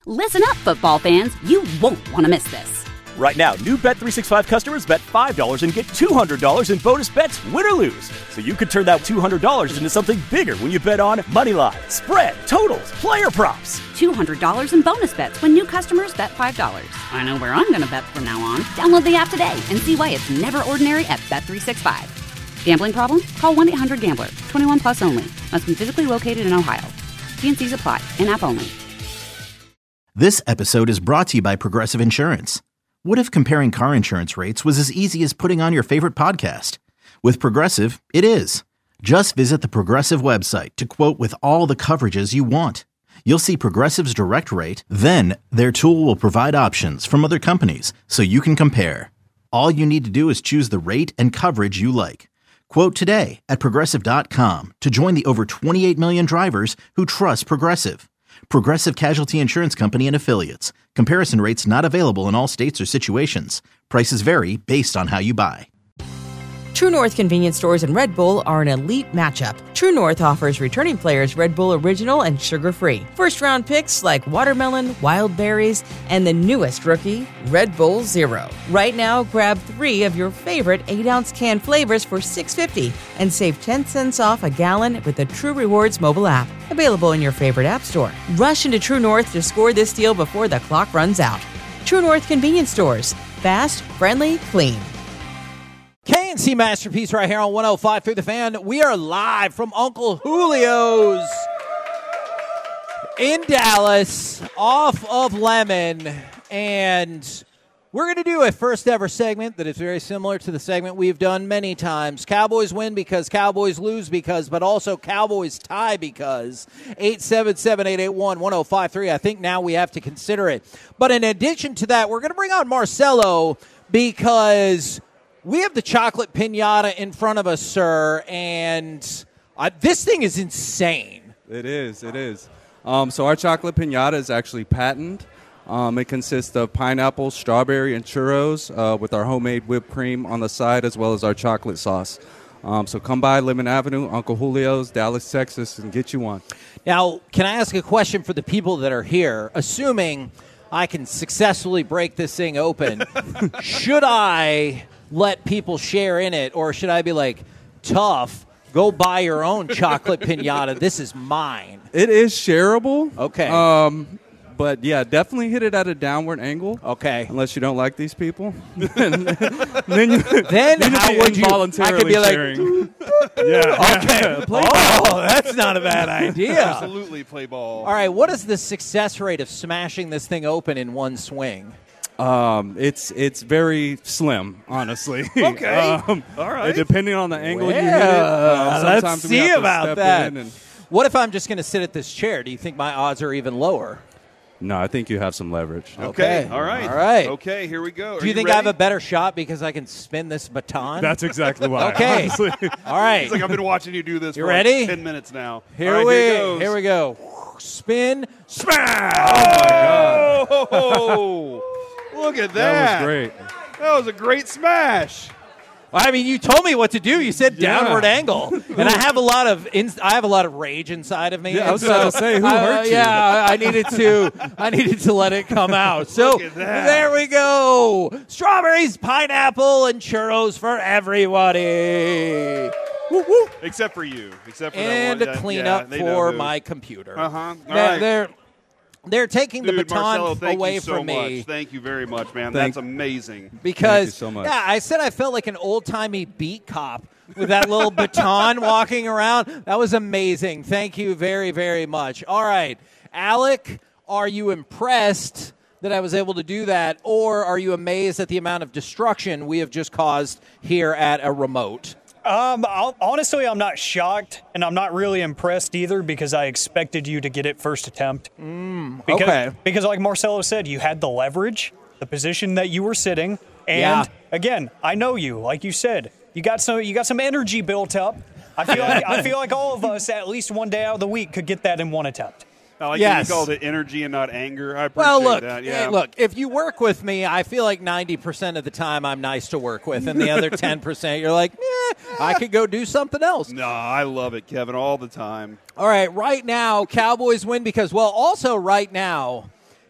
Listen up, football fans. You won't want to miss this. Right now, new Bet365 customers bet $5 and get $200 in bonus bets, win or lose. So you could turn that $200 into something bigger when you bet on money line, spread, totals, player props. $200 in bonus bets when new customers bet $5. I know where I'm going to bet from now on. Download the app today and see why it's never ordinary at Bet365. Gambling problem? Call 1-800-GAMBLER. 21 plus only. Must be physically located in Ohio. T&Cs apply. In-app only. This episode is brought to you by Progressive Insurance. What if comparing car insurance rates was as easy as putting on your favorite podcast? With Progressive, it is. Just visit the Progressive website to quote with all the coverages you want. You'll see Progressive's direct rate, then their tool will provide options from other companies so you can compare. All you need to do is choose the rate and coverage you like. Quote today at Progressive.com to join the over 28 million drivers who trust Progressive. Progressive Casualty Insurance Company and Affiliates. Comparison rates not available in all states or situations. Prices vary based on how you buy. True North convenience stores and Red Bull are an elite matchup. True North offers returning players Red Bull Original and sugar-free. First-round picks like watermelon, wild berries, and the newest rookie, Red Bull Zero. Right now, grab 3 of your favorite 8-ounce can flavors for $6.50 and save 10 cents off a gallon with the True Rewards mobile app. Available in your favorite app store. Rush into True North to score this deal before the clock runs out. True North convenience stores. Fast, friendly, clean. K&C Masterpiece right here on 105 through the Fan. We are live from Uncle Julio's in Dallas off of Lemon. And we're going to do a first ever segment that is very similar to the segment we've done many times. Cowboys win because, Cowboys lose because, but also Cowboys tie because. 877-881-1053. I think now we have to consider it. But in addition to that, we're going to bring on Marcelo because we have the chocolate piñata in front of us, sir, and this thing is insane. It is. So our chocolate piñata is actually patented. It consists of pineapple, strawberry, and churros with our homemade whipped cream on the side, as well as our chocolate sauce. So come by Lemon Avenue, Uncle Julio's, Dallas, Texas, and get you one. Now, can I ask a question for the people that are here? Assuming I can successfully break this thing open, should I let people share in it, or should I be like, tough, go buy your own chocolate piñata, this is mine? It is shareable. Okay. But yeah, definitely hit it at a downward angle. Okay. Unless you don't like these people. then how would you? I could be like, okay. Play ball. That's not a bad idea. Absolutely play ball. All right, what is the success rate of smashing this thing open in one swing? It's very slim, honestly. Okay. All right. Depending on the angle you hit it. Let's see about that. What if I'm just going to sit at this chair? Do you think my odds are even lower? No, I think you have some leverage. Okay. All right. Okay, here we go. Do you think I have a better shot because I can spin this baton? That's exactly why. Okay. Honestly. All right. It's like I've been watching you do this for ready? Like 10 minutes now. Here we go. Spin, smash! Oh, my God. Look at that. That was great. That was a great smash. I mean, you told me what to do. You said downward angle, and I have a lot of rage inside of me. Yeah, I was about to say, who hurt you? Yeah, I needed to let it come out. So there we go. Strawberries, pineapple, and churros for everybody. Woo, woo. Except for you. And a cleanup for my computer. All right. They're taking the baton Marcelo, away from me. Much. Thank you very much, man. That's amazing. Because, so much. Yeah, I said I felt like an old-timey beat cop with that little baton walking around. That was amazing. Thank you very, very much. All right. Alec, are you impressed that I was able to do that, or are you amazed at the amount of destruction we have just caused here at a remote? Honestly, I'm not shocked, and I'm not really impressed either because I expected you to get it first attempt. Because like Marcelo said, you had the leverage, the position that you were sitting, and again, I know you. Like you said, you got some energy built up. I feel like all of us at least one day out of the week could get that in one attempt. I like that you called it energy and not anger. I appreciate that. Yeah. Hey, look, if you work with me, I feel like 90% of the time I'm nice to work with, and the other 10% you're like, I could go do something else. No, I love it, Kevin, all the time. All right, right now, Cowboys win because, also right now, if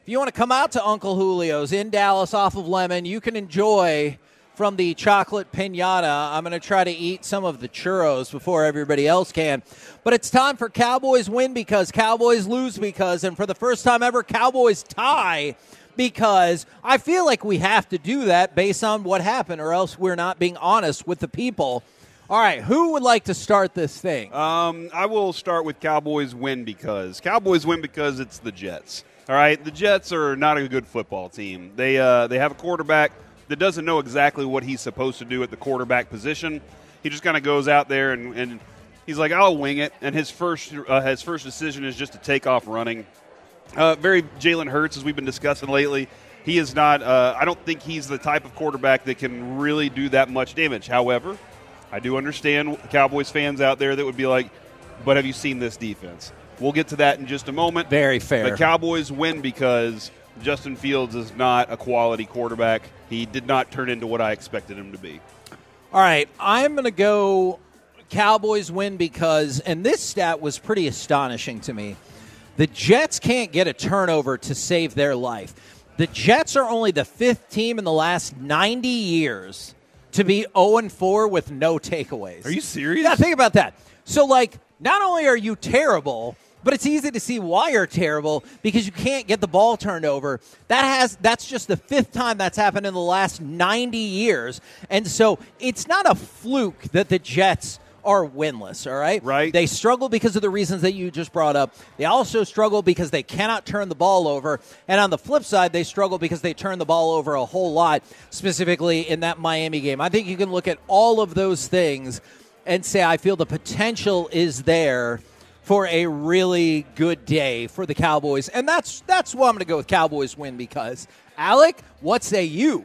If you want to come out to Uncle Julio's in Dallas off of Lemon, you can enjoy from the chocolate piñata. I'm going to try to eat some of the churros before everybody else can. But it's time for Cowboys win because, Cowboys lose because, and for the first time ever, Cowboys tie because. I feel like we have to do that based on what happened, or else we're not being honest with the people. All right, who would like to start this thing? I will start with Cowboys win because. Cowboys win because it's the Jets. All right, the Jets are not a good football team. They have a quarterback that doesn't know exactly what he's supposed to do at the quarterback position. He just kind of goes out there and he's like, I'll wing it. And his first decision is just to take off running. Very Jalen Hurts, as we've been discussing lately. He is not I don't think he's the type of quarterback that can really do that much damage. However, I do understand Cowboys fans out there that would be like, but have you seen this defense? We'll get to that in just a moment. Very fair. The Cowboys win because Justin Fields is not a quality quarterback. He did not turn into what I expected him to be. All right, I'm going to go Cowboys win because, and this stat was pretty astonishing to me, the Jets can't get a turnover to save their life. The Jets are only the 5th team in the last 90 years to be 0-4 with no takeaways. Are you serious? Yeah, think about that. So, not only are you terrible, but it's easy to see why you're terrible because you can't get the ball turned over. That's just the 5th time that's happened in the last 90 years. And so it's not a fluke that the Jets are winless, all right? Right. They struggle because of the reasons that you just brought up. They also struggle because they cannot turn the ball over. And on the flip side, they struggle because they turn the ball over a whole lot, specifically in that Miami game. I think you can look at all of those things and say, I feel the potential is there for a really good day for the Cowboys. And that's why I'm going to go with Cowboys win because. Alec, what say you?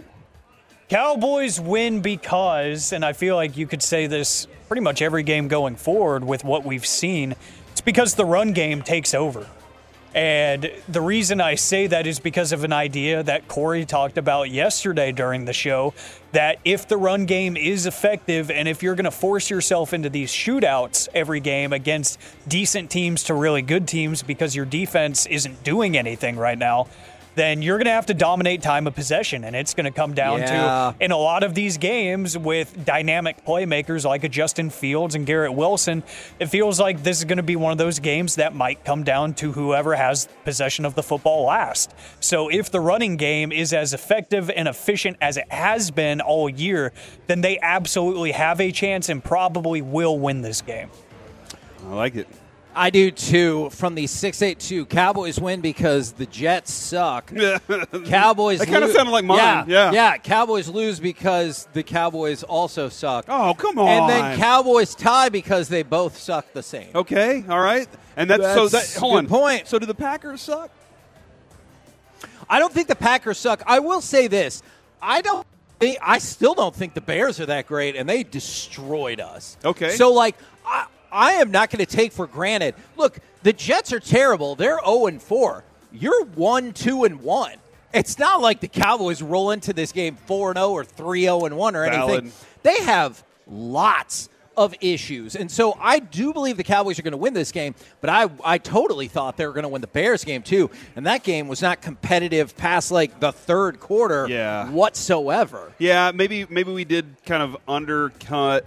Cowboys win because, and I feel like you could say this pretty much every game going forward with what we've seen, it's because the run game takes over. And the reason I say that is because of an idea that Corey talked about yesterday during the show, that if the run game is effective and if you're going to force yourself into these shootouts every game against decent teams to really good teams because your defense isn't doing anything right now, then you're going to have to dominate time of possession. And it's going to come down to, in a lot of these games with dynamic playmakers like a Justin Fields and Garrett Wilson, it feels like this is going to be one of those games that might come down to whoever has possession of the football last. So if the running game is as effective and efficient as it has been all year, then they absolutely have a chance and probably will win this game. I like it. I do, too. From the 682, Cowboys win because the Jets suck. Cowboys That kind of sounded like mine. Yeah, Cowboys lose because the Cowboys also suck. Oh, come on. And then Cowboys tie because they both suck the same. Okay, all right. And hold on. Point. So do the Packers suck? I don't think the Packers suck. I will say this. I still don't think the Bears are that great, and they destroyed us. Okay. So, I am not going to take for granted. Look, the Jets are terrible. They're 0-4. You're 1-2-1. It's not like the Cowboys roll into this game 4-0 or 3-0-1 or anything. Valid. They have lots of issues. And so I do believe the Cowboys are going to win this game, but I totally thought they were going to win the Bears game too. And that game was not competitive past the third quarter whatsoever. Yeah, maybe we did kind of undercut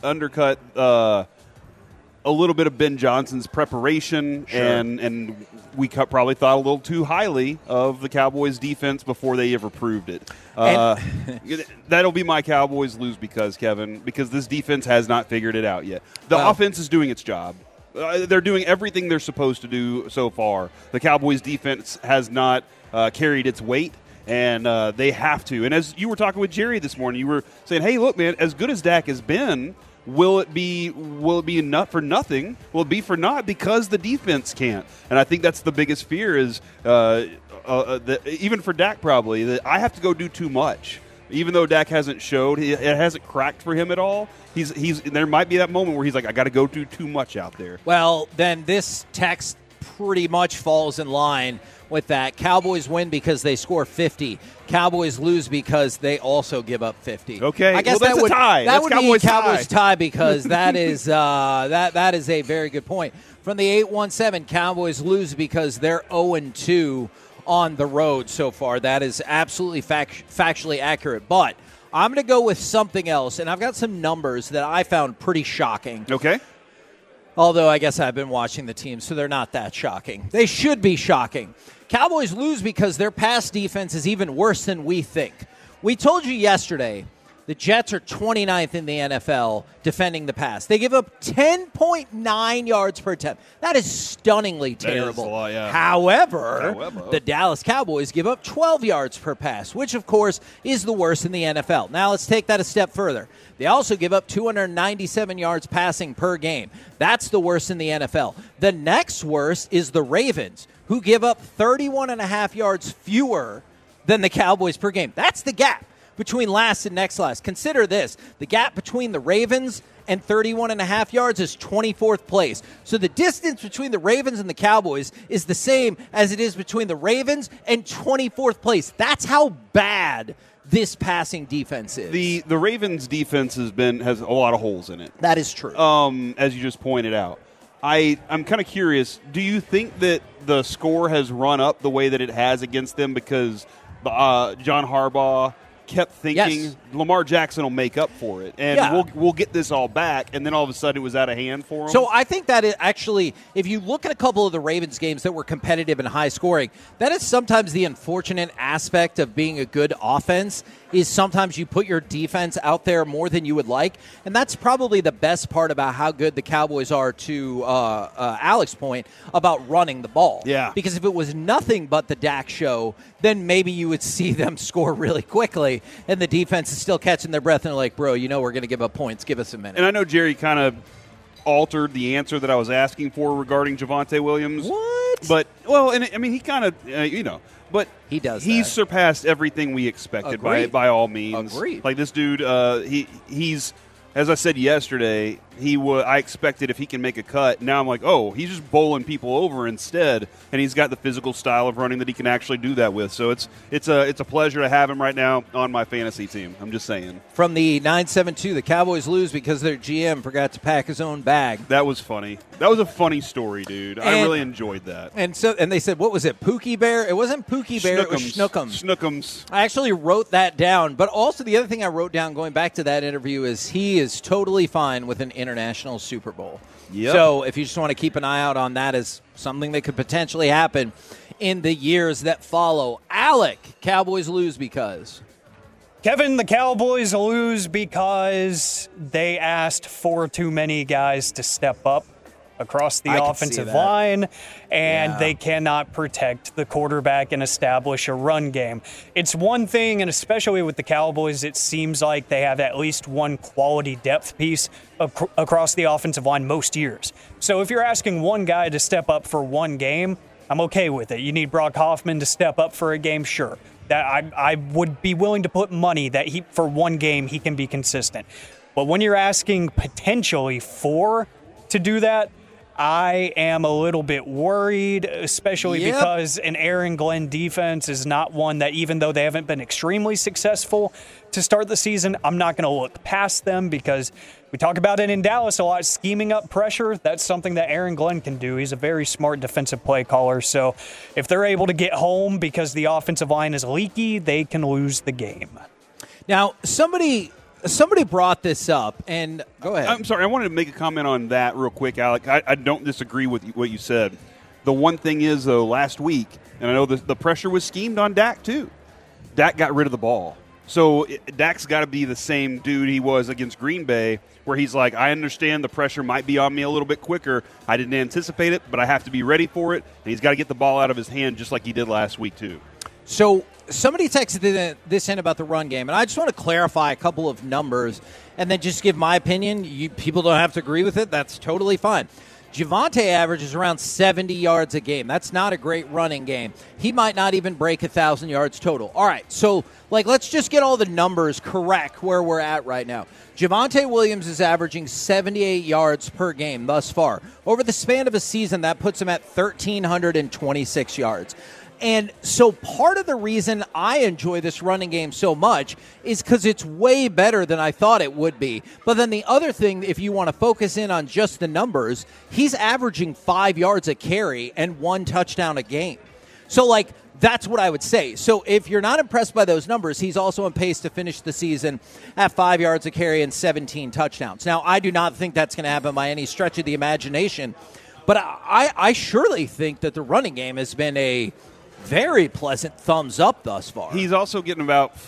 a little bit of Ben Johnson's preparation, sure. and we probably thought a little too highly of the Cowboys' defense before they ever proved it. That'll be my Cowboys lose because this defense has not figured it out yet. The offense is doing its job. They're doing everything they're supposed to do so far. The Cowboys' defense has not carried its weight. And they have to. And as you were talking with Jerry this morning, you were saying, hey, look, man, as good as Dak has been, will it be enough for nothing? Will it be for naught because the defense can't? And I think that's the biggest fear is, even for Dak probably, that I have to go do too much. Even though Dak hasn't showed, it hasn't cracked for him at all. There might be that moment where he's like, I got to go do too much out there. Well, then this text pretty much falls in line with that. Cowboys win because they score 50. Cowboys lose because they also give up 50. Okay, I guess that's a tie. That would be Cowboys tie because that is that is a very good point. From the 817, Cowboys lose because they're 0-2 on the road so far. That is absolutely factually accurate. But I'm going to go with something else, and I've got some numbers that I found pretty shocking. Okay. Although I guess I've been watching the team, so they're not that shocking. They should be shocking. Cowboys lose because their pass defense is even worse than we think. We told you yesterday the Jets are 29th in the NFL defending the pass. They give up 10.9 yards per attempt. That is stunningly terrible. That is a lot, yeah. However, the Dallas Cowboys give up 12 yards per pass, which, of course, is the worst in the NFL. Now, let's take that a step further. They also give up 297 yards passing per game. That's the worst in the NFL. The next worst is the Ravens, who give up 31.5 yards fewer than the Cowboys per game. That's the gap between last and next last. Consider this. The gap between the Ravens and 31.5 yards is 24th place. So the distance between the Ravens and the Cowboys is the same as it is between the Ravens and 24th place. That's how bad this passing defense is. The Ravens defense has a lot of holes in it. That is true. As you just pointed out. I'm kind of curious, do you think that the score has run up the way that it has against them because John Harbaugh kept thinking Lamar Jackson will make up for it, and we'll get this all back, and then all of a sudden it was out of hand for him? So I think that actually, if you look at a couple of the Ravens games that were competitive and high scoring, that is sometimes the unfortunate aspect of being a good offense is sometimes you put your defense out there more than you would like, and that's probably the best part about how good the Cowboys are, to Alex's point, about running the ball. Yeah. Because if it was nothing but the Dak show, then maybe you would see them score really quickly, and the defense is still catching their breath, and they're like, bro, you know we're going to give up points. Give us a minute. And I know Jerry kind of altered the answer that I was asking for regarding Javonte Williams. What? But, well, and I mean, he kind of, but he does. He's surpassed everything we expected by all means. Agreed. Like this dude, he's, as I said yesterday, I expected if he can make a cut. Now I'm like, oh, he's just bowling people over instead, and he's got the physical style of running that he can actually do that with. So it's a pleasure to have him right now on my fantasy team. I'm just saying. From the 972, the Cowboys lose because their GM forgot to pack his own bag. That was funny. That was a funny story, dude. I really enjoyed that. And they said, what was it, Pookie Bear? It wasn't Pookie Bear, it was Schnookums. Schnookums. I actually wrote that down. But also the other thing I wrote down going back to that interview is he is totally fine with an international Super Bowl. Yep. So if you just want to keep an eye out on that as something that could potentially happen in the years that follow. Alec, Cowboys lose because? Kevin, the Cowboys lose because they asked for too many guys to step up across the offensive line, and they cannot protect the quarterback and establish a run game. It's one thing, and especially with the Cowboys, it seems like they have at least one quality depth piece across the offensive line most years. So if you're asking one guy to step up for one game, I'm okay with it. You need Brock Hoffman to step up for a game, sure. That I would be willing to put money that for one game he can be consistent. But when you're asking potentially four to do that, I am a little bit worried, especially because an Aaron Glenn defense is not one that, even though they haven't been extremely successful to start the season, I'm not going to look past them because we talk about it in Dallas a lot, scheming up pressure. That's something that Aaron Glenn can do. He's a very smart defensive play caller. So if they're able to get home because the offensive line is leaky, they can lose the game. Now, somebody brought this up, and go ahead. I'm sorry. I wanted to make a comment on that real quick, Alec. I don't disagree with what you said. The one thing is, though, last week, and I know the pressure was schemed on Dak, too. Dak got rid of the ball. So Dak's got to be the same dude he was against Green Bay, where he's like, I understand the pressure might be on me a little bit quicker. I didn't anticipate it, but I have to be ready for it. And he's got to get the ball out of his hand just like he did last week, too. So somebody texted this in about the run game, and I just want to clarify a couple of numbers and then just give my opinion. People don't have to agree with it. That's totally fine. Javonte averages around 70 yards a game. That's not a great running game. He might not even break 1,000 yards total. All right, so let's just get all the numbers correct where we're at right now. Javonte Williams is averaging 78 yards per game thus far. Over the span of a season, that puts him at 1,326 yards. And so part of the reason I enjoy this running game so much is because it's way better than I thought it would be. But then the other thing, if you want to focus in on just the numbers, he's averaging 5 yards a carry and 1 touchdown a game. So, That's what I would say. So if you're not impressed by those numbers, he's also on pace to finish the season at 5 yards a carry and 17 touchdowns. Now, I do not think that's going to happen by any stretch of the imagination, but I surely think that the running game has been a very pleasant thumbs up thus far. He's also getting about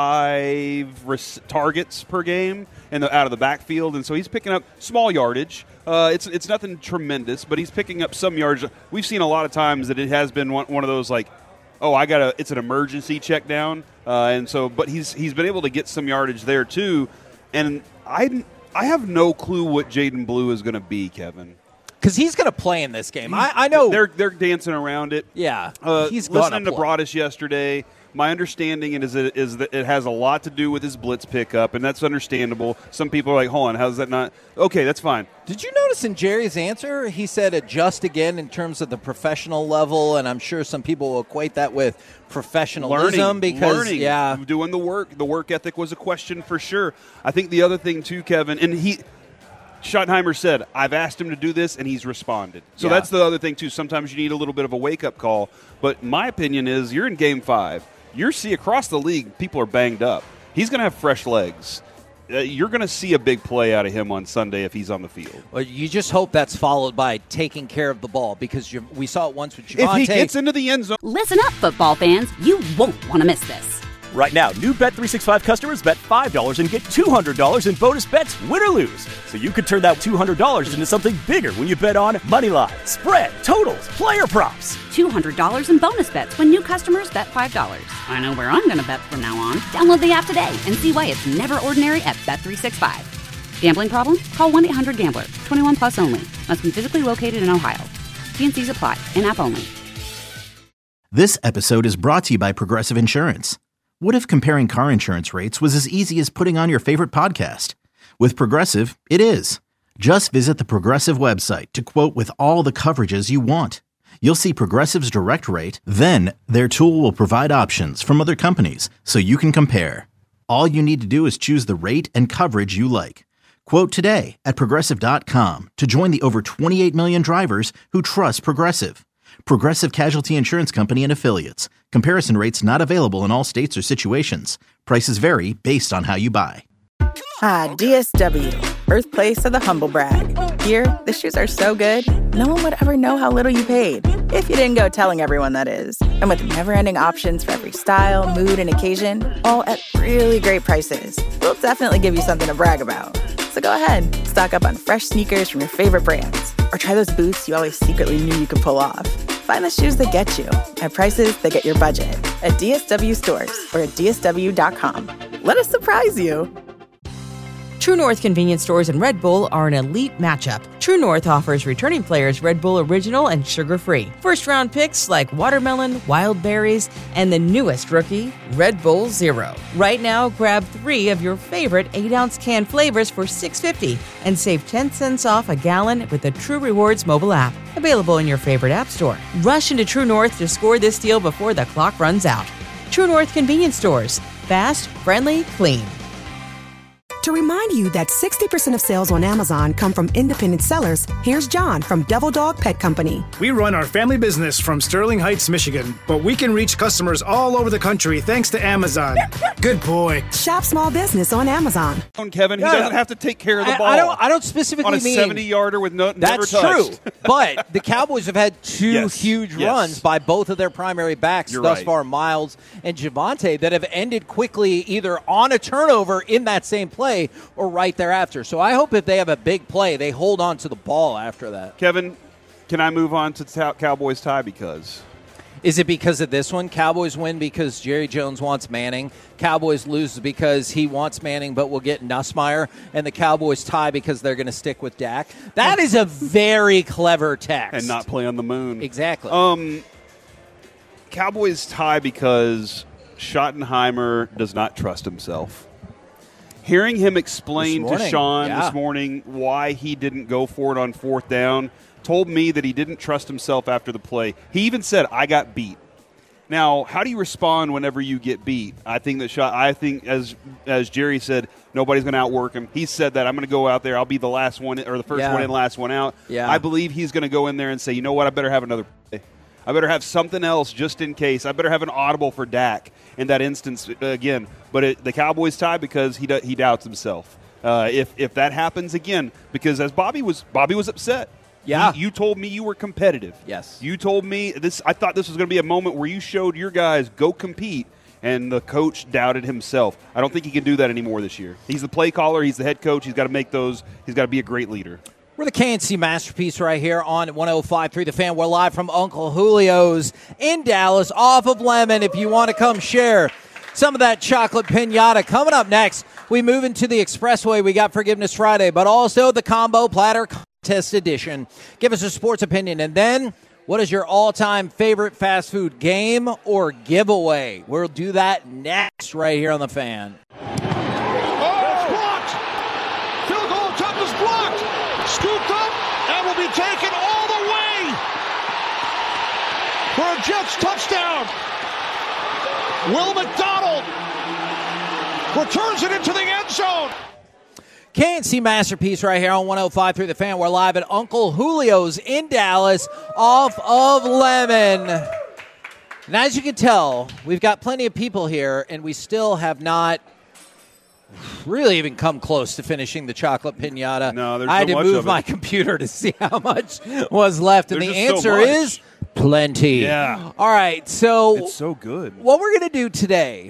5 targets per game out of the backfield, and so he's picking up small yardage. It's nothing tremendous, but he's picking up some yards. We've seen a lot of times that it has been one of those like, it's an emergency check down, but he's been able to get some yardage there too, and I have no clue what Jaden Blue is going to be, Kevin. Because he's going to play in this game. I know they're dancing around it. Yeah, he's listening to Broadus yesterday. My understanding is that it has a lot to do with his blitz pickup, and that's understandable. Some people are like, "Hold on, how's that not?" Okay, that's fine. Did you notice in Jerry's answer, he said adjust again in terms of the professional level, and I'm sure some people will equate that with professionalism learning, doing the work. The work ethic was a question for sure. I think the other thing too, Kevin, and Schottenheimer said, I've asked him to do this, and he's responded. So that's the other thing, too. Sometimes you need a little bit of a wake-up call. But my opinion is you're in Game 5. You see across the league, people are banged up. He's going to have fresh legs. You're going to see a big play out of him on Sunday if he's on the field. Well, you just hope that's followed by taking care of the ball, because we saw it once with Javonte. If he gets into the end zone. Listen up, football fans. You won't want to miss this. Right now, new Bet365 customers bet $5 and get $200 in bonus bets, win or lose. So you could turn that $200 into something bigger when you bet on Moneyline, spread, totals, player props. $200 in bonus bets when new customers bet $5. I know where I'm going to bet from now on. Download the app today and see why it's never ordinary at Bet365. Gambling problem? Call 1-800-GAMBLER. 21 plus only. Must be physically located in Ohio. T&Cs apply. In-app only. This episode is brought to you by Progressive Insurance. What if comparing car insurance rates was as easy as putting on your favorite podcast? With Progressive, it is. Just visit the Progressive website to quote with all the coverages you want. You'll see Progressive's direct rate, then their tool will provide options from other companies so you can compare. All you need to do is choose the rate and coverage you like. Quote today at Progressive.com to join the over 28 million drivers who trust Progressive. Progressive Casualty Insurance Company and Affiliates. Comparison rates not available in all states or situations. Prices vary based on how you buy. DSW, birthplace of the humble brag. Here, the shoes are so good, no one would ever know how little you paid. If you didn't go telling everyone, that is. And with never-ending options for every style, mood, and occasion, all at really great prices, we'll definitely give you something to brag about. So go ahead, stock up on fresh sneakers from your favorite brands, or try those boots you always secretly knew you could pull off. Find the shoes that get you at prices that get your budget at DSW stores or at DSW.com. Let us surprise you. True North convenience stores and Red Bull are an elite matchup. True North offers returning players Red Bull Original and sugar-free. First-round picks like watermelon, wild berries, and the newest rookie, Red Bull Zero. Right now, grab 3 of your favorite 8-ounce can flavors for $6.50 and save 10 cents off a gallon with the True Rewards mobile app. Available in your favorite app store. Rush into True North to score this deal before the clock runs out. True North convenience stores. Fast, friendly, clean. To remind you that 60% of sales on Amazon come from independent sellers, here's John from Devil Dog Pet Company. We run our family business from Sterling Heights, Michigan, but we can reach customers all over the country thanks to Amazon. Good boy. Shop small business on Amazon. Kevin, he doesn't have to take care of the ball. I don't specifically mean on a 70-yarder with never touched. That's true. But the Cowboys have had 2 huge runs by both of their primary backs thus far, Miles and Javonte, that have ended quickly either on a turnover in that same play or right thereafter. So I hope if they have a big play, they hold on to the ball after that. Kevin, can I move on to Cowboys tie because? Is it because of this one? Cowboys win because Jerry Jones wants Manning. Cowboys lose because he wants Manning but will get Nussmeier. And the Cowboys tie because they're going to stick with Dak. That is a very clever text. And not play on the moon. Exactly. Cowboys tie because Schottenheimer does not trust himself. Hearing him explain to Sean this morning why he didn't go for it on 4th down told me that he didn't trust himself after the play. He even said, I got beat. Now, how do you respond whenever you get beat? I think as Jerry said, nobody's going to outwork him. He said that I'm going to go out there. I'll be the last one or the first one in, last one out. Yeah. I believe he's going to go in there and say, you know what, I better have another play. I better have something else just in case. I better have an audible for Dak in that instance again. But the Cowboys tie because he doubts himself. If that happens again, because as Bobby was upset. Yeah. You told me you were competitive. Yes. You told me this. I thought this was going to be a moment where you showed your guys go compete, and the coach doubted himself. I don't think he can do that anymore this year. He's the play caller. He's the head coach. He's got to make those. He's got to be a great leader. We're the KNC Masterpiece right here on 105.3 The Fan. We're live from Uncle Julio's in Dallas off of Lemon. If you want to come share some of that chocolate piñata. Coming up next, we move into the Expressway. We got Forgiveness Friday, but also the Combo Platter Contest Edition. Give us a sports opinion. And then, what is your all-time favorite fast food game or giveaway? We'll do that next right here on The Fan. Scooped up and will be taken all the way for a Jets touchdown. Will McDonald returns it into the end zone. KNC Masterpiece right here on 105.3 The Fan. We're live at Uncle Julio's in Dallas off of Lemon. And as you can tell, we've got plenty of people here, and we still have not really even come close to finishing the chocolate piñata. No, there's I had so to much move of it. my computer to see how much was left, and There's the just so answer much. is plenty. Yeah. All right, so It's so good. what we're going to do today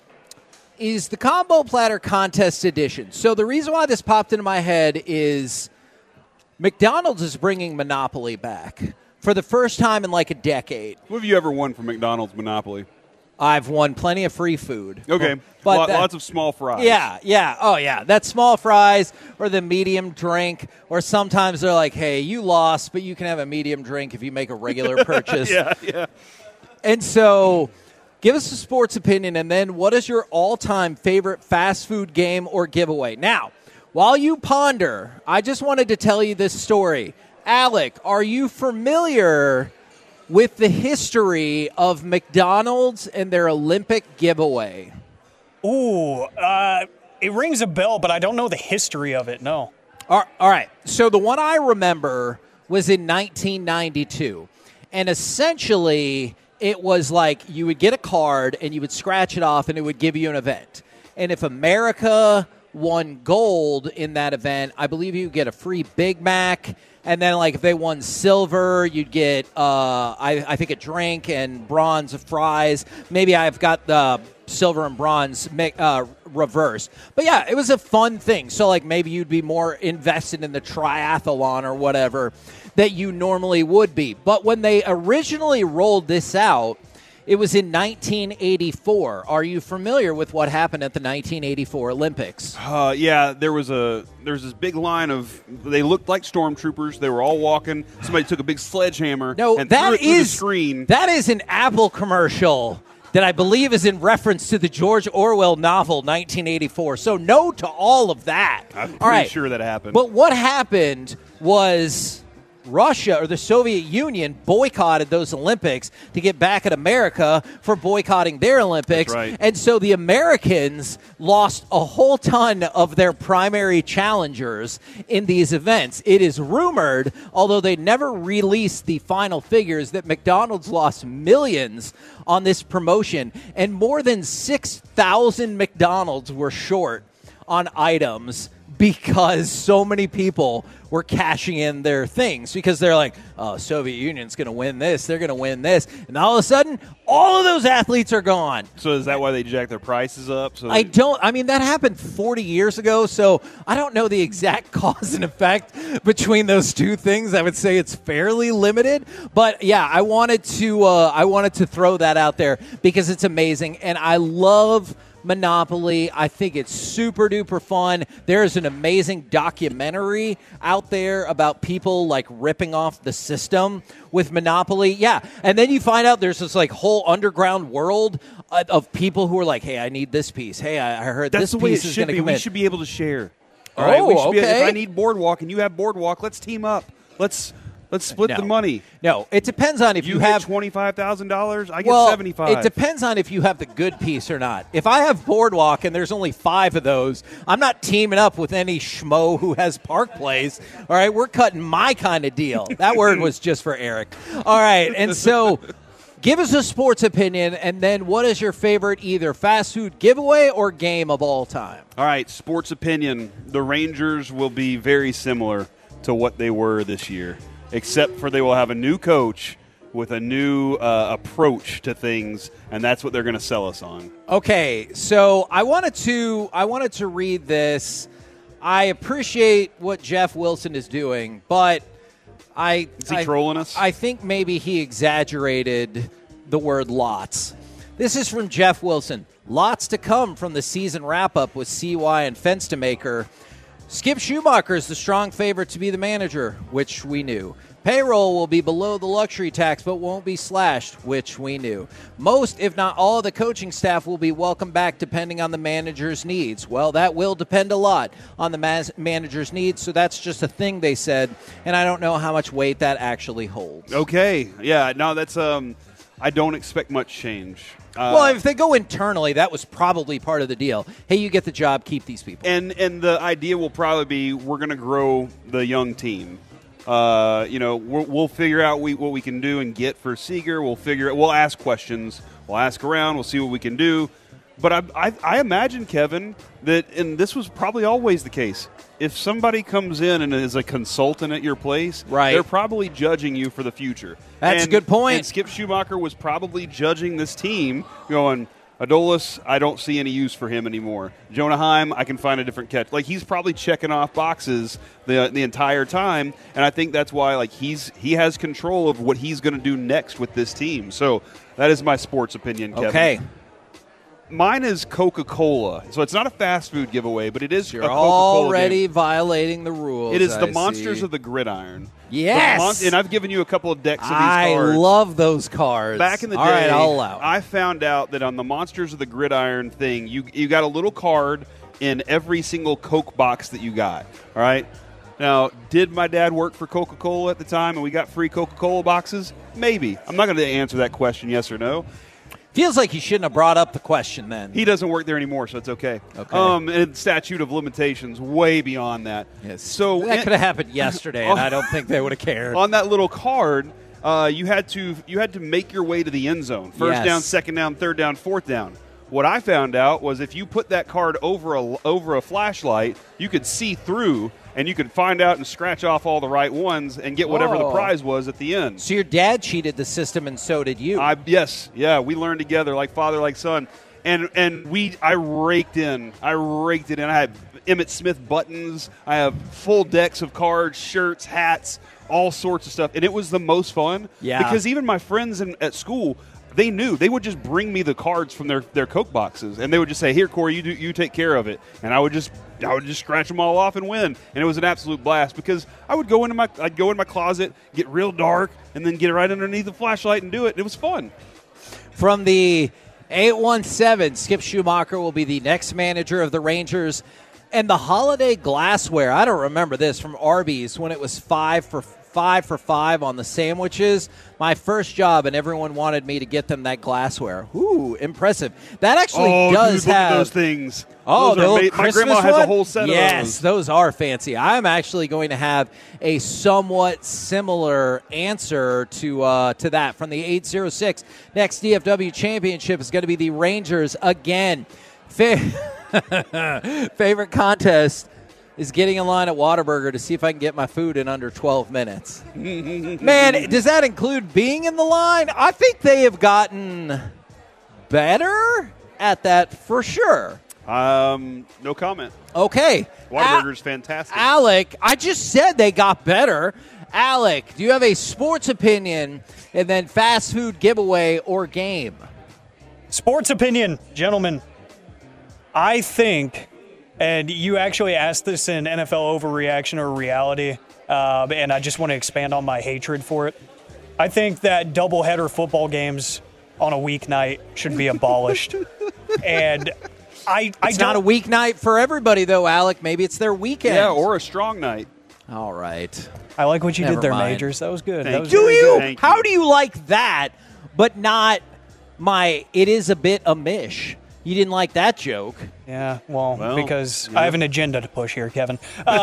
is the Combo Platter Contest Edition. So the reason why this popped into my head is McDonald's is bringing Monopoly back for the first time in like a decade. What have you ever won from McDonald's Monopoly? I've won plenty of free food. Okay. But Lots of small fries. Yeah. Oh, yeah. That's small fries or the medium drink. Or sometimes they're like, hey, you lost, but you can have a medium drink if you make a regular purchase. Yeah. And so give us a sports opinion, and then what is your all-time favorite fast food game or giveaway? Now, while you ponder, I just wanted to tell you this story. Alec, are you familiar with the history of McDonald's and their Olympic giveaway? Ooh, it rings a bell, but I don't know the history of it, no. All right. So the one I remember was in 1992. And essentially, it was like you would get a card and you would scratch it off and it would give you an event. And if America won gold in that event, I believe you get a free Big Mac. And then, like, if they won silver, you'd get, I think, a drink and bronze of fries. Maybe I've got the silver and bronze reversed. But, yeah, it was a fun thing. So, like, maybe you'd be more invested in the triathlon or whatever that you normally would be. But when they originally rolled this out, it was in 1984. Are you familiar with what happened at the 1984 Olympics? Yeah, there was this big line of, they looked like stormtroopers. They were all walking. Somebody took a big sledgehammer and threw it through the screen. That is an Apple commercial that I believe is in reference to the George Orwell novel 1984. So no to all of that. I'm all pretty sure that happened. But what happened was Russia or the Soviet Union boycotted those Olympics to get back at America for boycotting their Olympics. That's right. And so the Americans lost a whole ton of their primary challengers in these events. It is rumored, although they never released the final figures, that McDonald's lost millions on this promotion, and more than 6,000 McDonald's were short on items because so many people were cashing in their things because they're like, oh, Soviet Union's going to win this. They're going to win this. And all of a sudden, all of those athletes are gone. So is that why they jacked their prices up? So I mean, that happened 40 years ago, so I don't know the exact cause and effect between those two things. I would say it's fairly limited. But, yeah, I wanted to throw that out there because it's amazing. And I love Monopoly. I think it's super duper fun. There's an amazing documentary out there about people like ripping off the system with Monopoly. Yeah. And then you find out there's this like whole underground world of people who are like, hey, I need this piece. Hey, I heard that's this the way piece it is going should to be. come We in. should be able to share. Oh, All right? okay. If I need Boardwalk and you have Boardwalk, let's team up. Let's Let's split No. the money. No, it depends on if you get have $25,000. I get well, $75,000. It depends on if you have the good piece or not. If I have Boardwalk and there's only 5 of those, I'm not teaming up with any schmo who has Park Place. All right, we're cutting my kind of deal. That word was just for Eric. All right, and so give us a sports opinion, and then what is your favorite either fast food giveaway or game of all time? All right, sports opinion. The Rangers will be very similar to what they were this year, except for they will have a new coach with a new approach to things, and that's what they're going to sell us on. Okay, so I wanted to read this. I appreciate what Jeff Wilson is doing, but Is he trolling us? I think maybe he exaggerated the word lots. This is from Jeff Wilson. Lots to come from the season wrap-up with CY and Fenstermaker. Skip Schumacher is the strong favorite to be the manager, which we knew. Payroll will be below the luxury tax but won't be slashed, which we knew. Most, if not all, of the coaching staff will be welcome back depending on the manager's needs. Well, that will depend a lot on the manager's needs, so that's just a thing they said, and I don't know how much weight that actually holds. Okay. Yeah, no, that's I don't expect much change. Well, if they go internally, that was probably part of the deal. Hey, you get the job, keep these people. And the idea will probably be we're going to grow the young team. We'll figure out what we can do and get for Seager. We'll ask questions. We'll ask around. We'll see what we can do. But I imagine, Kevin, that, and this was probably always the case, if somebody comes in and is a consultant at your place, right, they're probably judging you for the future. That's a good point. And Skip Schumacher was probably judging this team, going, Adolis, I don't see any use for him anymore. Jonah Heim, I can find a different catch. Like, he's probably checking off boxes the entire time, and I think that's why he has control of what he's going to do next with this team. So that is my sports opinion, Kevin. Okay. Mine is Coca-Cola. So it's not a fast food giveaway, but it is You're a Coca-Cola already game. violating the rules. It is the I Monsters see. of the Gridiron. Yes! And I've given you a couple of decks of these I cards. love those cards. Back in the day, all right, I'll allow it. I found out that on the Monsters of the Gridiron thing, you got a little card in every single Coke box that you got. All right? Now, did my dad work for Coca-Cola at the time and we got free Coca-Cola boxes? Maybe. I'm not going to answer that question yes or no. Feels like he shouldn't have brought up the question then. He doesn't work there anymore, so it's okay. Okay. And statute of limitations way beyond that. Yes. So that could have happened yesterday, and I don't think they would have cared. On that little card, you had to make your way to the end zone. First down, second down, third down, fourth down. What I found out was if you put that card over a flashlight, you could see through, and you could find out and scratch off all the right ones and get whatever the prize was at the end. So your dad cheated the system, and so did you. Yes. Yeah, we learned together like father, like son. And I raked in. I had Emmitt Smith buttons. I have full decks of cards, shirts, hats, all sorts of stuff. And it was the most fun. Yeah. Because even my friends at school, they knew. They would just bring me the cards from their Coke boxes, and they would just say, "Here, Corey, you take care of it." And I would just scratch them all off and win. And it was an absolute blast because I'd go in my closet, get real dark, and then get right underneath the flashlight and do it. It was fun. From the 817, Skip Schumacher will be the next manager of the Rangers. And the holiday glassware, I don't remember this from Arby's when it was 5 for 5 on the sandwiches. My first job, and everyone wanted me to get them that glassware. Ooh, impressive. That actually does dude, look have at those things. Oh, those the my grandma has a whole set of those. Yes, those are fancy. I'm actually going to have a somewhat similar answer to that from the 806. Next DFW championship is going to be the Rangers again. Favorite contest is getting in line at Whataburger to see if I can get my food in under 12 minutes. Man, does that include being in the line? I think they have gotten better at that for sure. No comment. Okay. Whataburger's fantastic. Alec, I just said they got better. Alec, do you have a sports opinion and then fast food giveaway or game? Sports opinion, gentlemen. I think, and you actually asked this in NFL Overreaction or Reality, and I just want to expand on my hatred for it. I think that doubleheader football games on a weeknight should be abolished. And It's not a weeknight for everybody, though, Alec. Maybe it's their weekend. Yeah, or a strong night. All right. I like what you Never did there, mind. Majors. That was good. Thank That was you. Do very you? good. How do you like that, but not it is a bit amish? You didn't like that joke. Yeah, well, because yeah. I have an agenda to push here, Kevin.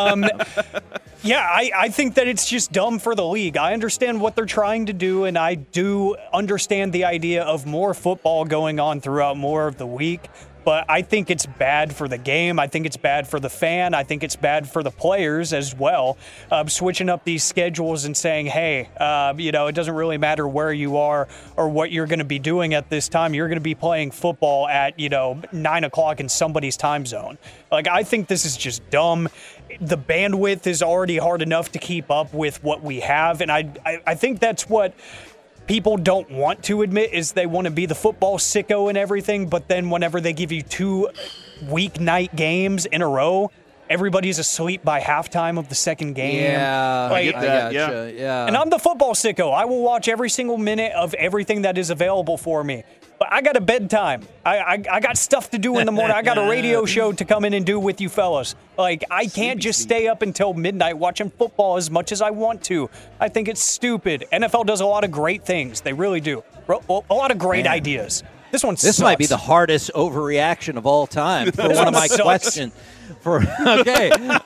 Yeah, I think that it's just dumb for the league. I understand what they're trying to do, and I do understand the idea of more football going on throughout more of the week. But I think it's bad for the game. I think it's bad for the fan. I think it's bad for the players as well. Switching up these schedules and saying, hey, it doesn't really matter where you are or what you're going to be doing at this time. You're going to be playing football at, 9 o'clock in somebody's time zone. Like, I think this is just dumb. The bandwidth is already hard enough to keep up with what we have. And I think that's what people don't want to admit, is they want to be the football sicko and everything, but then whenever they give you 2 weeknight games in a row, everybody's asleep by halftime of the second game. Yeah, I get that. Yeah. And I'm the football sicko. I will watch every single minute of everything that is available for me. But I got a bedtime. I got stuff to do in the morning. I got a radio show to come in and do with you fellas. Like, I can't just stay up until midnight watching football as much as I want to. I think it's stupid. NFL does a lot of great things. They really do. A lot of great ideas. This one sucks. This might be the hardest overreaction of all time for one of my questions. This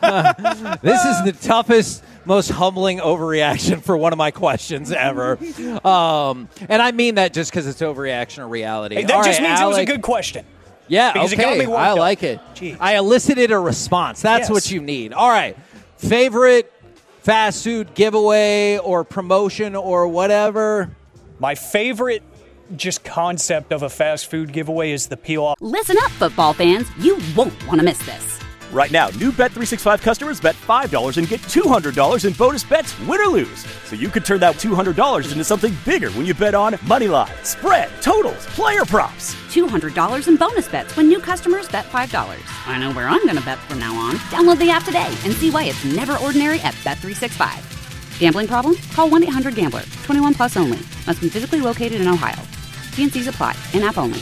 is the toughest, most humbling overreaction for one of my questions ever. And I mean that just because it's overreaction or reality. Hey, that just means it was a good question. Yeah, Because okay. it got me worked I up. like it. Jeez. I elicited a response. That's Yes. what you need. All right. Favorite fast food giveaway or promotion or whatever? My favorite just concept of a fast food giveaway is the peel off. Listen up, football fans. You won't want to miss this. Right now, new Bet365 customers bet $5 and get $200 in bonus bets, win or lose. So you could turn that $200 into something bigger when you bet on moneyline, spread, totals, player props. $200 in bonus bets when new customers bet $5. I know where I'm going to bet from now on. Download the app today and see why it's never ordinary at Bet365. Gambling problem? Call 1-800-GAMBLER. 21 plus only. Must be physically located in Ohio. T&Cs apply. In-app only.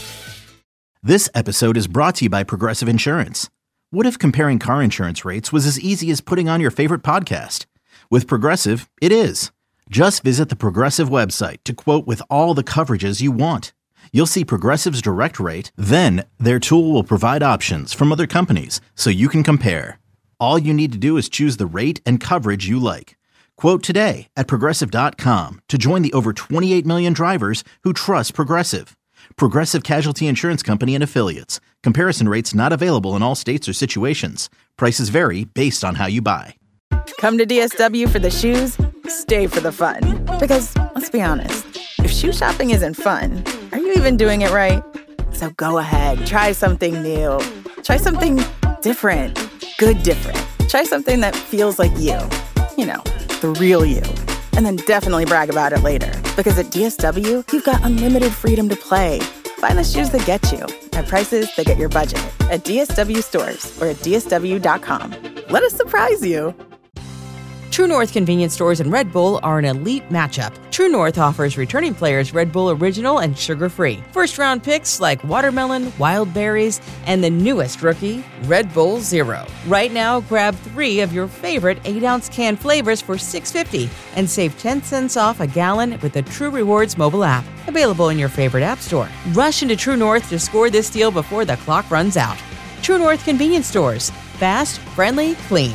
This episode is brought to you by Progressive Insurance. What if comparing car insurance rates was as easy as putting on your favorite podcast? With Progressive, it is. Just visit the Progressive website to quote with all the coverages you want. You'll see Progressive's direct rate, then their tool will provide options from other companies so you can compare. All you need to do is choose the rate and coverage you like. Quote today at Progressive.com to join the over 28 million drivers who trust Progressive. Progressive Casualty Insurance Company and Affiliates. Comparison rates not available in all states or situations. Prices vary based on how you buy. Come to DSW for the shoes, stay for the fun. Because, let's be honest, if shoe shopping isn't fun, are you even doing it right? So go ahead, try something new. Try something different. Good different. Try something that feels like you. You know, the real you. And then definitely brag about it later. Because at DSW, you've got unlimited freedom to play. Find the shoes that get you at prices that get your budget at DSW stores or at DSW.com. Let us surprise you. True North convenience stores and Red Bull are an elite matchup. True North offers returning players Red Bull Original and sugar-free. First-round picks like watermelon, wild berries, and the newest rookie, Red Bull Zero. Right now, grab 3 of your favorite 8-ounce can flavors for $6.50 and save 10 cents off a gallon with the True Rewards mobile app. Available in your favorite app store. Rush into True North to score this deal before the clock runs out. True North convenience stores. Fast, friendly, clean.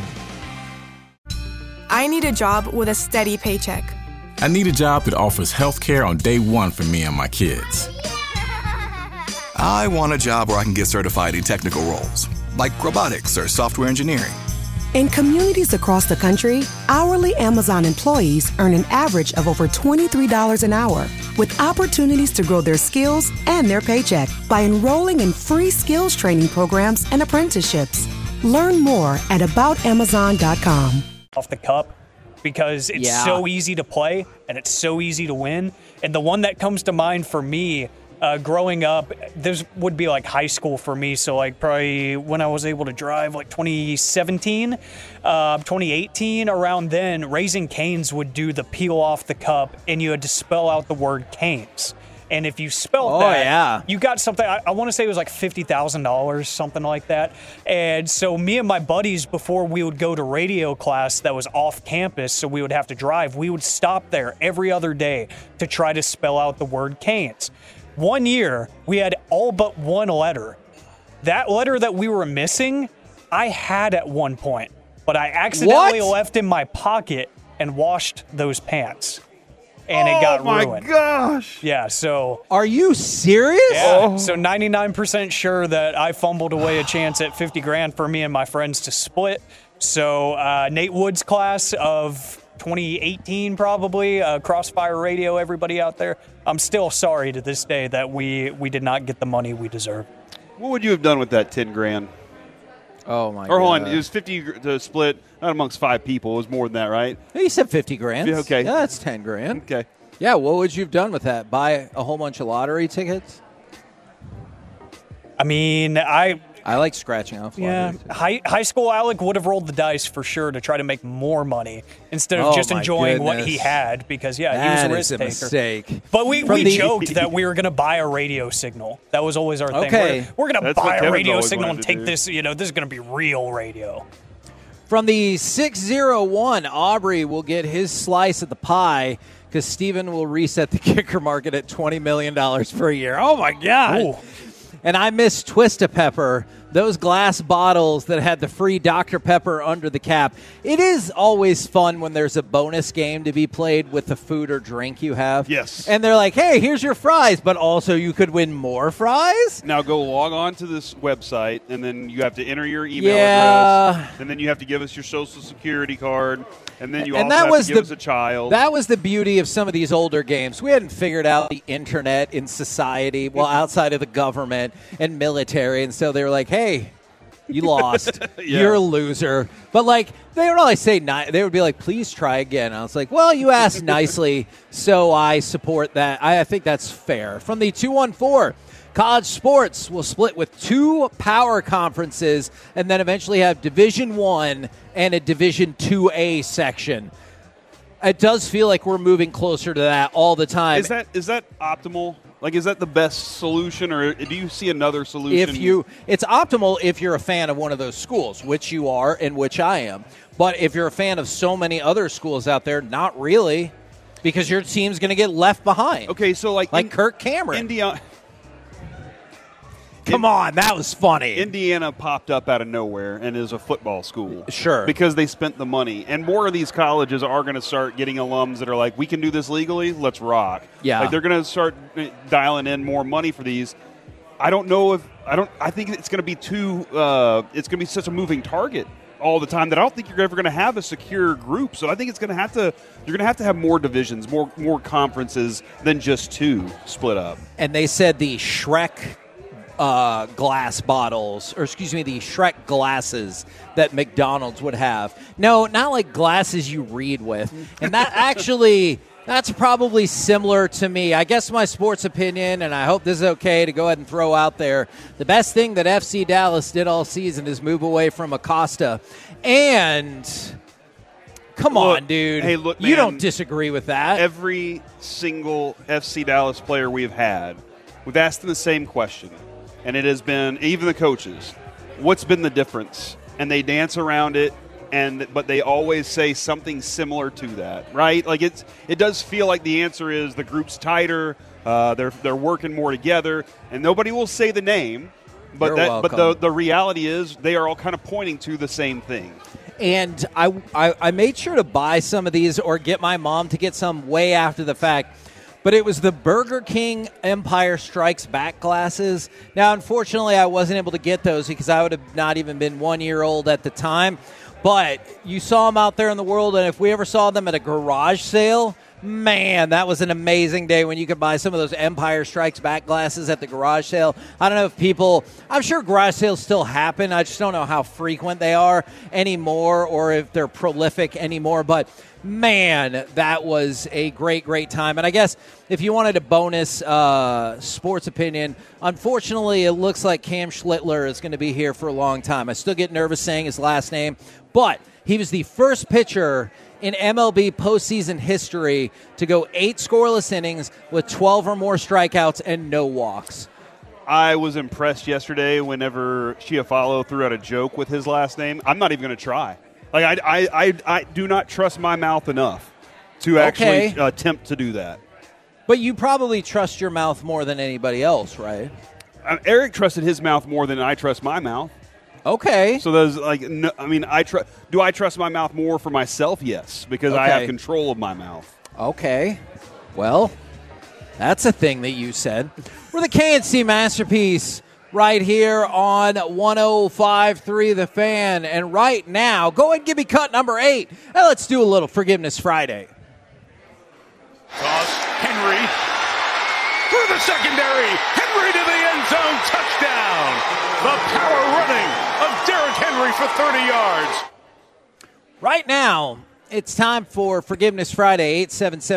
I need a job with a steady paycheck. I need a job that offers health care on day one for me and my kids. I want a job where I can get certified in technical roles, like robotics or software engineering. In communities across the country, hourly Amazon employees earn an average of over $23 an hour, with opportunities to grow their skills and their paycheck by enrolling in free skills training programs and apprenticeships. Learn more at aboutamazon.com. Off the cup, because it's so easy to play and it's so easy to win. And the one that comes to mind for me growing up, this would be like high school for me. So like probably when I was able to drive, like 2017, 2018, around then, Raising Cane's would do the peel off the cup and you had to spell out the word Cane's. And if you spelled that, yeah. you got something, I want to say it was like $50,000, something like that. And so me and my buddies, before we would go to radio class that was off campus, so we would have to drive, we would stop there every other day to try to spell out the word Canes. One year, we had all but one letter. That letter that we were missing, I had at one point, but I accidentally left in my pocket and washed those pants. And it got ruined. Oh, my gosh. Yeah, so... Are you serious? Yeah, so 99% sure that I fumbled away a chance at $50,000 for me and my friends to split. So Nate Wood's class of 2018 probably, Crossfire Radio, everybody out there, I'm still sorry to this day that we did not get the money we deserve. What would you have done with that $10,000? Oh, my God. Or hold on, it was 50 to split, not amongst 5 people. It was more than that, right? You said $50,000. Yeah, okay. Yeah, that's $10,000. Okay. Yeah, what would you have done with that? Buy a whole bunch of lottery tickets? I mean, I like scratching off. Yeah, high school Alec would have rolled the dice for sure to try to make more money instead of just enjoying what he had because, he was a risk taker. Mistake. But we joked that we were going to buy a radio signal. That was always our thing. Okay. We're going to buy a radio signal and take this, this is going to be real radio. From the 601, Aubrey will get his slice of the pie because Steven will reset the kicker market at $20 million per year. Oh, my God. Ooh. And I miss Twist-A-Pepper, those glass bottles that had the free Dr. Pepper under the cap. It is always fun when there's a bonus game to be played with the food or drink you have. Yes. And they're like, hey, here's your fries, but also you could win more fries? Now go log on to this website, and then you have to enter your email address, and then you have to give us your Social Security card, and then you also have to give us a child. That was the beauty of some of these older games. We hadn't figured out the internet in society, well, outside of the government and military, and so they were like, hey, you lost. Yeah. You're a loser. But, they would always say, they would be like, please try again. I was like, well, you asked nicely, so I support that. I think that's fair. From the 214, college sports will split with 2 power conferences and then eventually have Division I and a Division IIA section. It does feel like we're moving closer to that all the time. Is that optimal? Is that the best solution, or do you see another solution? It's optimal if you're a fan of one of those schools, which you are and which I am. But if you're a fan of so many other schools out there, not really, because your team's going to get left behind. Okay, so like Kirk Cameron. Indiana. Come on, that was funny. Indiana popped up out of nowhere and is a football school. Sure. Because they spent the money. And more of these colleges are going to start getting alums that are like, we can do this legally, let's rock. Yeah. They're going to start dialing in more money for these. I think it's going to be it's going to be such a moving target all the time that I don't think you're ever going to have a secure group. So I think you're going to have to have more divisions, more conferences than just 2 split up. And they said the Shrek glass bottles, or excuse me, the Shrek glasses that McDonald's would have. No, not like glasses you read with. And that actually, that's probably similar to me. I guess my sports opinion, and I hope this is okay to go ahead and throw out there, the best thing that FC Dallas did all season is move away from Acosta. And come on, dude. Hey, look, man, you don't disagree with that. Every single FC Dallas player we've had, we've asked them the same question. And it has been, even the coaches, what's been the difference? And they dance around it, but they always say something similar to that, right? It does feel like the answer is the group's tighter, they're working more together, and nobody will say the name, but the reality is they are all kind of pointing to the same thing. And I made sure to buy some of these or get my mom to get some way after the fact. But it was the Burger King Empire Strikes Back glasses. Now, unfortunately, I wasn't able to get those because I would have not even been 1 year old at the time. But you saw them out there in the world, and if we ever saw them at a garage sale, man, that was an amazing day when you could buy some of those Empire Strikes Back glasses at the garage sale. I don't know if I'm sure garage sales still happen. I just don't know how frequent they are anymore or if they're prolific anymore. But man, that was a great, great time. And I guess if you wanted a bonus sports opinion, unfortunately, it looks like Cam Schlittler is going to be here for a long time. I still get nervous saying his last name, but he was the first pitcher in MLB postseason history to go 8 scoreless innings with 12 or more strikeouts and no walks. I was impressed yesterday whenever Chiafalo threw out a joke with his last name. I'm not even going to try. Like I do not trust my mouth enough to actually attempt to do that. But you probably trust your mouth more than anybody else, right? Eric trusted his mouth more than I trust my mouth. Okay. So there's like, no, I mean, do I trust my mouth more for myself? Yes, because I have control of my mouth. Okay. Well, that's a thing that you said. We're the KNC Masterpiece right here on 105.3 The Fan. And right now, go ahead and give me cut number 8. And let's do a little Forgiveness Friday. Toss, Henry, through the secondary, Henry to the end zone, touchdown. The power running of Derrick Henry for 30 yards. Right now, it's time for Forgiveness Friday,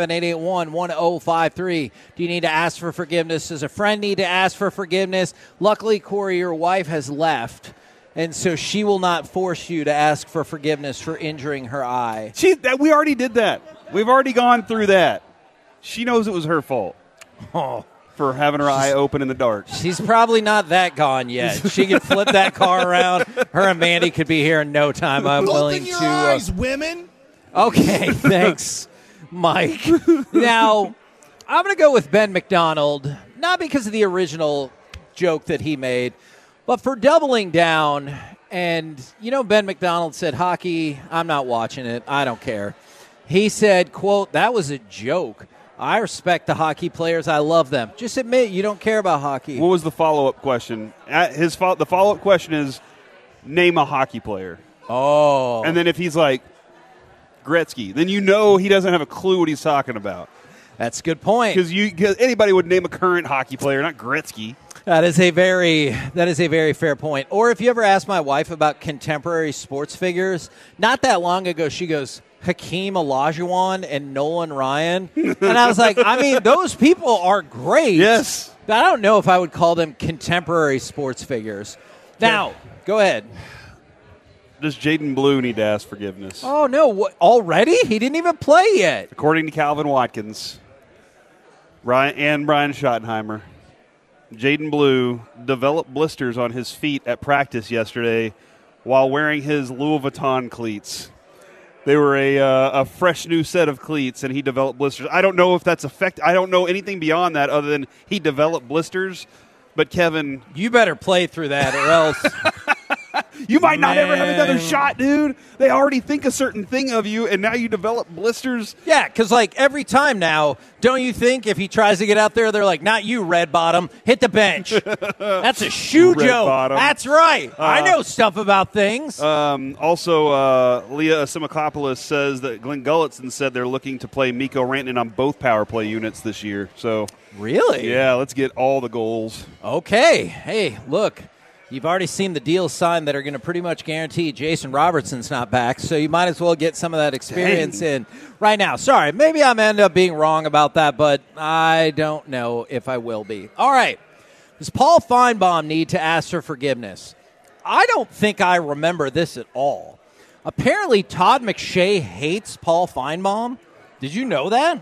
877-881-1053. Do you need to ask for forgiveness? Does a friend need to ask for forgiveness? Luckily, Corey, your wife has left, and so she will not force you to ask for forgiveness for injuring her eye. We already did that. We've already gone through that. She knows it was her fault for having her eye open in the dark. She's probably not that gone yet. She could flip that car around. Her and Mandy could be here in no time. I'm willing to. Open your eyes, women. Okay, thanks, Mike. Now, I'm going to go with Ben McDonald, not because of the original joke that he made, but for doubling down. And, Ben McDonald said, hockey, I'm not watching it. I don't care. He said, quote, that was a joke. I respect the hockey players. I love them. Just admit you don't care about hockey. What was the follow-up question? The follow-up question is, name a hockey player. Oh. And then if he's like, Gretzky, then you know he doesn't have a clue what he's talking about. That's a good point. Because anybody would name a current hockey player, not Gretzky. That is a very fair point. Or if you ever ask my wife about contemporary sports figures, not that long ago she goes, Hakeem Olajuwon and Nolan Ryan. And I was like, I mean, those people are great. Yes. But I don't know if I would call them contemporary sports figures. Now, go ahead. Does Jaden Blue need to ask forgiveness? Oh, no. What, already? He didn't even play yet. According to Calvin Watkins and Brian Schottenheimer, Jaden Blue developed blisters on his feet at practice yesterday while wearing his Louis Vuitton cleats. They were a fresh new set of cleats, and he developed blisters. I don't know if that's I don't know anything beyond that other than he developed blisters. But, Kevin, you better play through that or else. You might not ever have another shot, dude. They already think a certain thing of you, and now you develop blisters. Yeah, because, every time now, don't you think if he tries to get out there, they're like, not you, Red Bottom, hit the bench. That's a shoe joke. Bottom. That's right. I know stuff about things. Also, Leah Simakopoulos says that Glenn Gulletson said they're looking to play Mikko Rantanen on both power play units this year. So, really? Yeah, let's get all the goals. Okay. Hey, look. You've already seen the deals signed that are going to pretty much guarantee Jason Robertson's not back, so you might as well get some of that experience in right now. Sorry, maybe I'm end up being wrong about that, but I don't know if I will be. All right. Does Paul Feinbaum need to ask for forgiveness? I don't think I remember this at all. Apparently, Todd McShay hates Paul Feinbaum. Did you know that?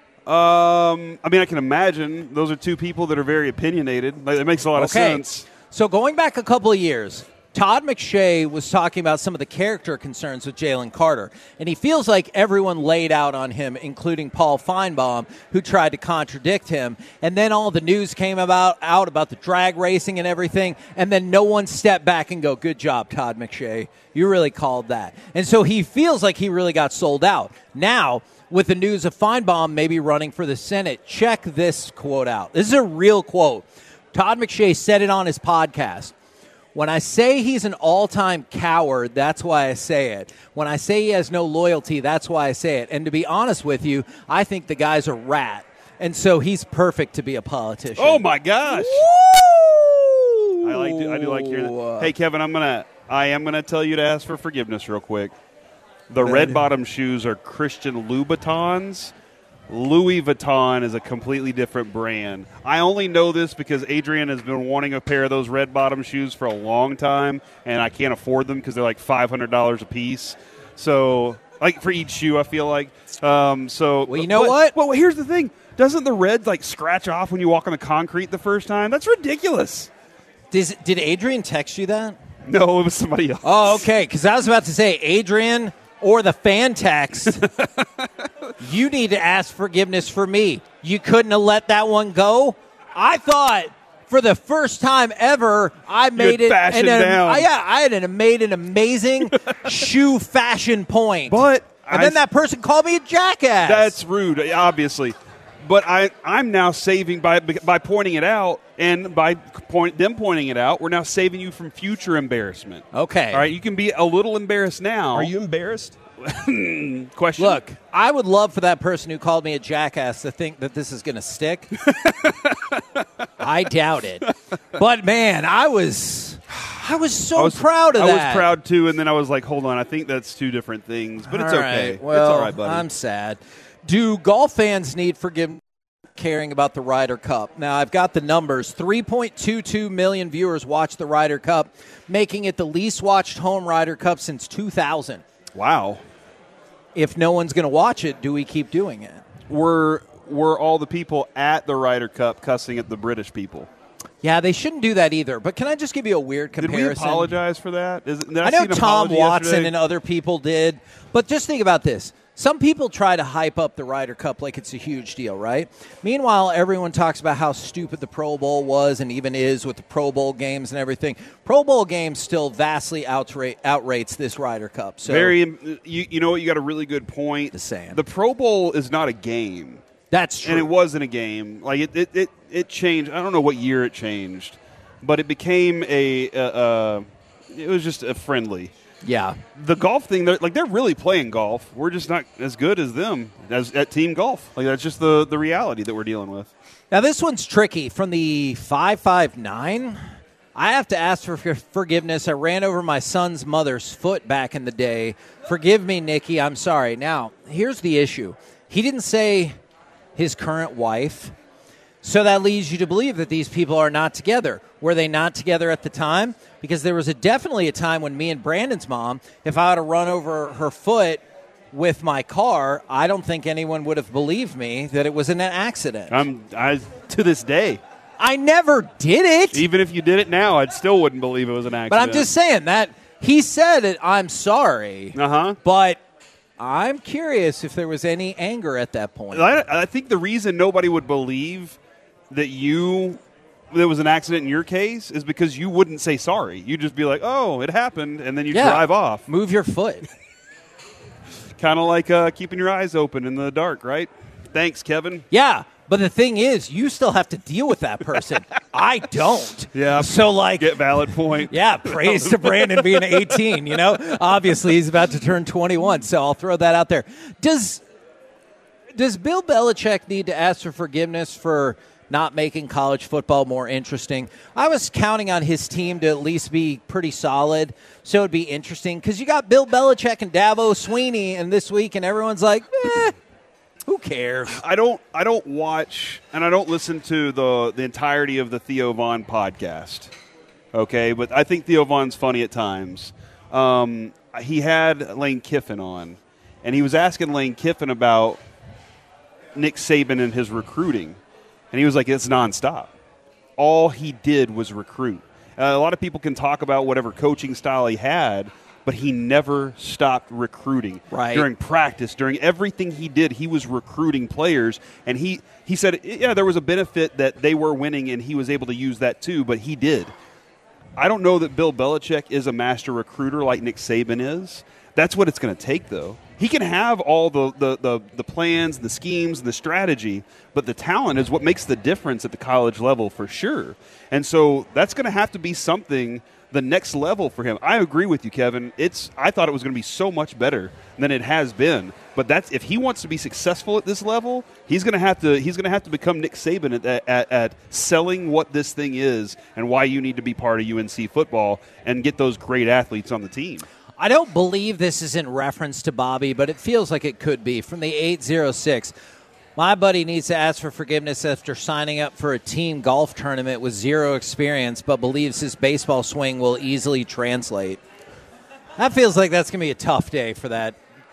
I mean, I can imagine. Those are two people that are very opinionated. It makes a lot of sense. So going back a couple of years, Todd McShay was talking about some of the character concerns with Jalen Carter, and he feels like everyone laid out on him, including Paul Feinbaum, who tried to contradict him. And then all the news came out about the drag racing and everything, and then no one stepped back and go, good job, Todd McShay. You really called that. And so he feels like he really got sold out. Now, with the news of Feinbaum maybe running for the Senate, check this quote out. This is a real quote. Todd McShay said it on his podcast. When I say he's an all-time coward, that's why I say it. When I say he has no loyalty, that's why I say it. And to be honest with you, I think the guy's a rat. And so he's perfect to be a politician. Oh, my gosh. Woo! I do like hearing that. Hey, Kevin, I am gonna tell you to ask for forgiveness real quick. The red bottom shoes are Christian Louboutins. Louis Vuitton is a completely different brand. I only know this because Adrian has been wanting a pair of those red bottom shoes for a long time, and I can't afford them because they're like $500 a piece. So like for each shoe. I feel like. So well, you know what? Well, here's the thing. Doesn't the red like scratch off when you walk on the concrete the first time? That's ridiculous. Did Adrian text you that? No, it was somebody else. Oh, okay. Because I was about to say Adrian or the fan text. You need to ask forgiveness for me. You couldn't have let that one go. I thought for the first time ever, I made it. I had made an amazing shoe fashion point. But then that person called me a jackass. That's rude, obviously. But I'm now saving by pointing it out, and by them pointing it out, we're now saving you from future embarrassment. Okay. All right, you can be a little embarrassed now. Are you embarrassed? Question. Look, I would love for that person who called me a jackass to think that this is going to stick. I doubt it. But, man, I was so proud of that. I was proud, too, and then I was like, hold on, I think that's two different things. But it's okay. Right. Well, it's all right, buddy. I'm sad. Do golf fans need forgiveness caring about the Ryder Cup? Now, I've got the numbers. 3.22 million viewers watched the Ryder Cup, making it the least watched home Ryder Cup since 2000. Wow. If no one's going to watch it, do we keep doing it? Were all the people at the Ryder Cup cussing at the British people? Yeah, they shouldn't do that either. But can I just give you a weird comparison? Did we apologize for that? I know Tom Watson and other people did. But just think about this. Some people try to hype up the Ryder Cup like it's a huge deal, right? Meanwhile, everyone talks about how stupid the Pro Bowl was and even is with the Pro Bowl games and everything. Pro Bowl games still vastly outrates this Ryder Cup. So you know what? You got a really good point. The Pro Bowl is not a game. That's true. And it wasn't a game. Like it changed. I don't know what year it changed, but it became it was just a friendly. Yeah. The golf thing, they're really playing golf. We're just not as good as them at team golf. Like that's just the reality that we're dealing with. Now this one's tricky. From the 559, I have to ask for forgiveness. I ran over my son's mother's foot back in the day. Forgive me, Nikki. I'm sorry. Now, here's the issue. He didn't say his current wife. So that leads you to believe that these people are not together. Were they not together at the time? Because there was definitely a time when me and Brandon's mom, if I had to run over her foot with my car, I don't think anyone would have believed me that it was an accident. To this day. I never did it. Even if you did it now, I still wouldn't believe it was an accident. But I'm just saying that he said it, I'm sorry. Uh-huh. But I'm curious if there was any anger at that point. I think the reason nobody would believe that there was an accident in your case is because you wouldn't say sorry. You'd just be like, oh, it happened, and then you drive off. Move your foot. Kind of like keeping your eyes open in the dark, right? Thanks, Kevin. Yeah, but the thing is, you still have to deal with that person. I don't. Yeah. So, get valid point. Yeah, praise to Brandon being 18, Obviously, he's about to turn 21, so I'll throw that out there. Does Bill Belichick need to ask for forgiveness for not making college football more interesting? I was counting on his team to at least be pretty solid, so it'd be interesting because you got Bill Belichick and Dabo Sweeney and this week, and everyone's like, who cares? I don't watch and I don't listen to the entirety of the Theo Vaughn podcast. Okay, but I think Theo Vaughn's funny at times. He had Lane Kiffin on, and he was asking Lane Kiffin about Nick Saban and his recruiting. And he was like, it's nonstop. All he did was recruit. A lot of people can talk about whatever coaching style he had, but he never stopped recruiting. Right. During practice, during everything he did, he was recruiting players. And he said, yeah, there was a benefit that they were winning, and he was able to use that too, but he did. I don't know that Bill Belichick is a master recruiter like Nick Saban is. That's what it's going to take, though. He can have all the plans, the schemes, the strategy, but the talent is what makes the difference at the college level for sure. And so that's going to have to be something, the next level for him. I agree with you, Kevin. I thought it was going to be so much better than it has been. But if he wants to be successful at this level, he's going to have to become Nick Saban at selling what this thing is and why you need to be part of UNC football and get those great athletes on the team. I don't believe this is in reference to Bobby, but it feels like it could be. From the 806, my buddy needs to ask for forgiveness after signing up for a team golf tournament with zero experience, but believes his baseball swing will easily translate. That feels like that's going to be a tough day for that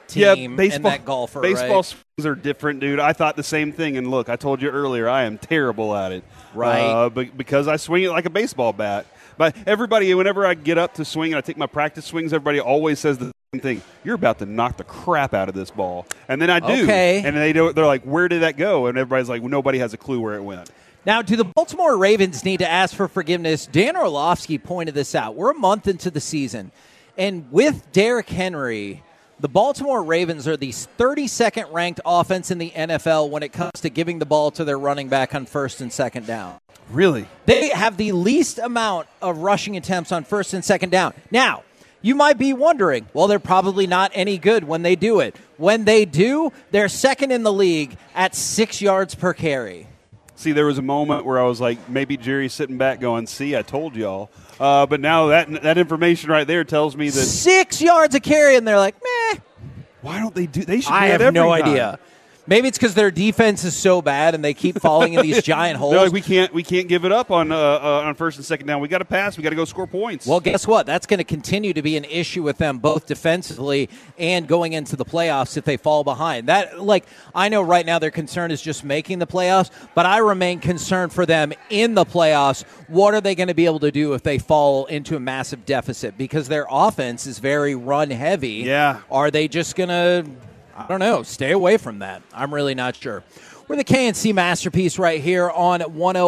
team baseball, and that golfer. Baseball right? swings are different, dude. I thought the same thing, and look, I told you earlier, I am terrible at it. Right. Because I swing it like a baseball bat. But everybody, whenever I get up to swing and I take my practice swings, everybody always says the same thing. You're about to knock the crap out of this ball. And then I do. Okay. And they're like, where did that go? And everybody's like, well, nobody has a clue where it went. Now, do the Baltimore Ravens need to ask for forgiveness? Dan Orlovsky pointed this out. We're a month into the season. And with Derrick Henry, the Baltimore Ravens are the 32nd ranked offense in the NFL when it comes to giving the ball to their running back on first and second down. Really? They have the least amount of rushing attempts on first and second down. Now, you might be wondering, well, they're probably not any good when they do it. When they do, they're second in the league at 6 yards per carry. See, there was a moment where I was like, maybe Jerry's sitting back going, see, I told y'all. But now that information right there tells me that 6 yards a carry, and they're like, meh. Why don't they do? They should. I do that have no every time. idea. Maybe it's because their defense is so bad and they keep falling in these giant holes. They're like, we can't give it up on first and second down. We got to pass. We got to go score points. Well, guess what? That's going to continue to be an issue with them, both defensively and going into the playoffs if they fall behind. I know right now their concern is just making the playoffs, but I remain concerned for them in the playoffs. What are they going to be able to do if they fall into a massive deficit? Because their offense is very run heavy. Yeah. Are they just going to, I don't know, stay away from that? I'm really not sure. We're the KNC Masterpiece right here on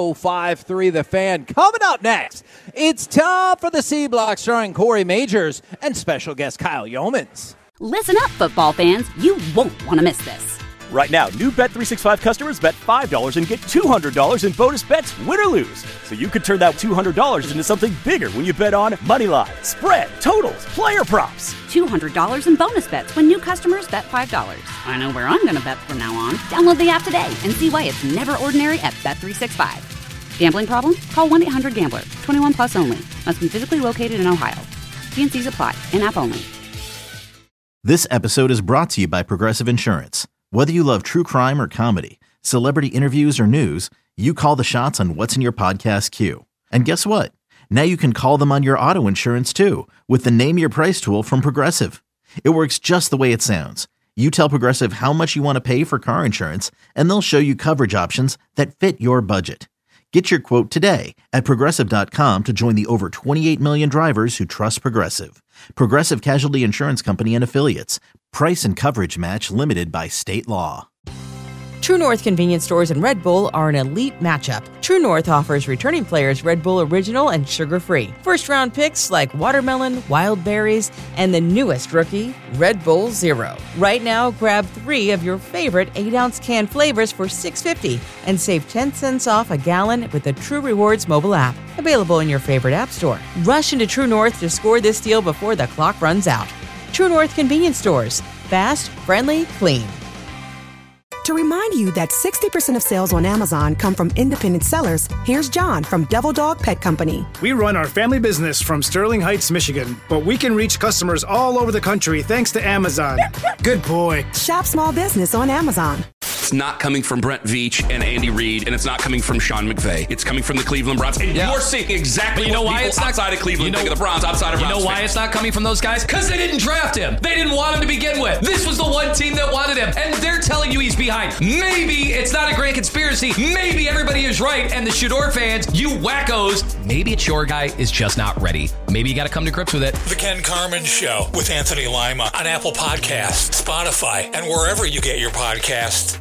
105.3 The Fan. Coming up next, it's time for the C Block starring Corey Majors and special guest Kyle Yeomans. Listen up, football fans. You won't want to miss this. Right now, new Bet365 customers bet $5 and get $200 in bonus bets, win or lose. So you could turn that $200 into something bigger when you bet on Moneyline, spread, totals, player props. $200 in bonus bets when new customers bet $5. I know where I'm going to bet from now on. Download the app today and see why it's never ordinary at Bet365. Gambling problem? Call 1-800-GAMBLER. 21 plus only. Must be physically located in Ohio. T&Cs apply. In-app only. This episode is brought to you by Progressive Insurance. Whether you love true crime or comedy, celebrity interviews or news, you call the shots on what's in your podcast queue. And guess what? Now you can call them on your auto insurance too with the Name Your Price tool from Progressive. It works just the way it sounds. You tell Progressive how much you want to pay for car insurance, and they'll show you coverage options that fit your budget. Get your quote today at Progressive.com to join the over 28 million drivers who trust Progressive. Progressive Casualty Insurance Company and Affiliates. Price and coverage match limited by state law. True North convenience stores and Red Bull are an elite matchup. True North offers returning players Red Bull Original and sugar-free. First-round picks like watermelon, wild berries, and the newest rookie, Red Bull Zero. Right now, grab 3 of your favorite 8-ounce can flavors for $6.50 and save 10 cents off a gallon with the True Rewards mobile app. Available in your favorite app store. Rush into True North to score this deal before the clock runs out. True North convenience stores. Fast, friendly, clean. To remind you that 60% of sales on Amazon come from independent sellers, here's John from Devil Dog Pet Company. We run our family business from Sterling Heights, Michigan, but we can reach customers all over the country thanks to Amazon. Good boy. Shop small business on Amazon. It's not coming from Brent Veach and Andy Reid, and it's not coming from Sean McVay. It's coming from the Cleveland Browns. And you're seeing exactly what people it's outside of Cleveland think of the Browns, outside of Browns. You know why it's not coming from those guys? Because they didn't draft him. They didn't want him to begin with. This was the one team that wanted him, and they're telling you he's behind. Maybe it's not a grand conspiracy. Maybe everybody is right, and the Shador fans, you wackos, maybe it's your guy is just not ready. Maybe you got to come to grips with it. The Ken Carman Show with Anthony Lima on Apple Podcasts, Spotify, and wherever you get your podcasts.